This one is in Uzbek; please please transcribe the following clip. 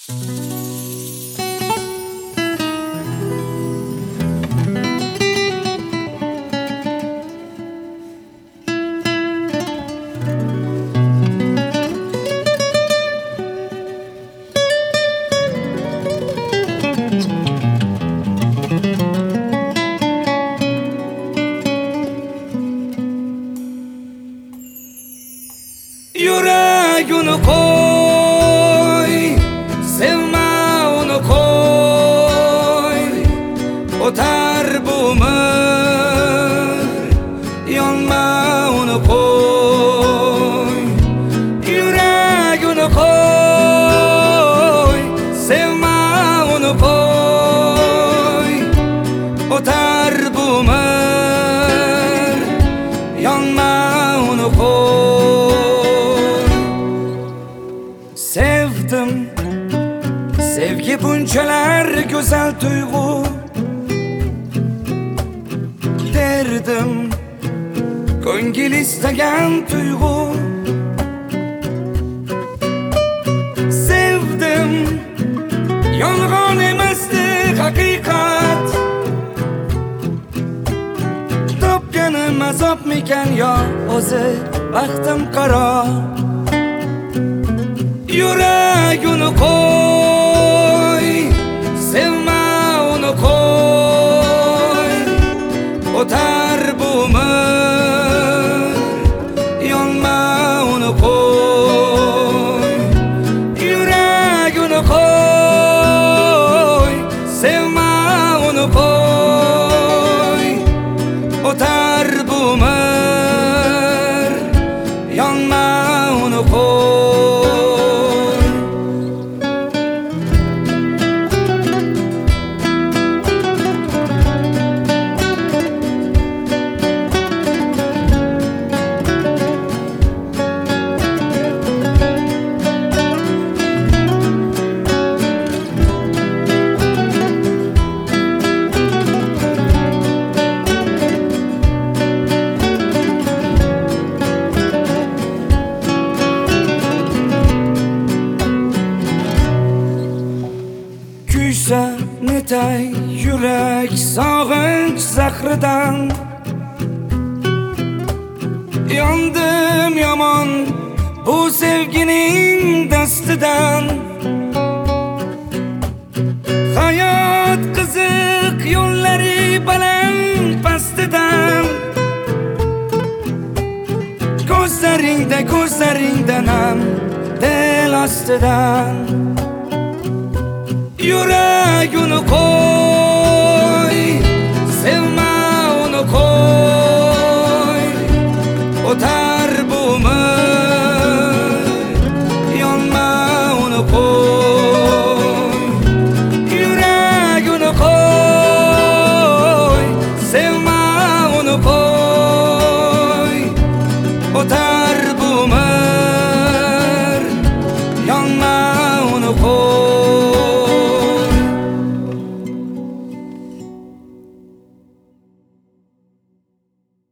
Yüreğini koy, sevme onu koy. Otar bu ömür, yanma onu koy. Yüreğini koy, sevme onu koy. Otar bu ömür, yanma onu koy. Sevdim, sevgi buncalar güzel duygu. Derdim, ko'ngil istagan duygu. Sevdim, yolg'on emasdi haqiqat. Topganim azobmikan yo o'zi baxtim qaro. Yüreğini koy, sevme onu koy. Otar bu ömür, yanma onu koy. Yüreğini koy, sevme onu koy. Otar bu ömür, yanma onu koy. Kuysa netay yürek sog'inch zahridan. Yondim yomon bu sevgining dastidan. Hayot qiziq yo'llari baland pastidan. Ko'zlaringdan ham del ostidan. Yüreğini koy.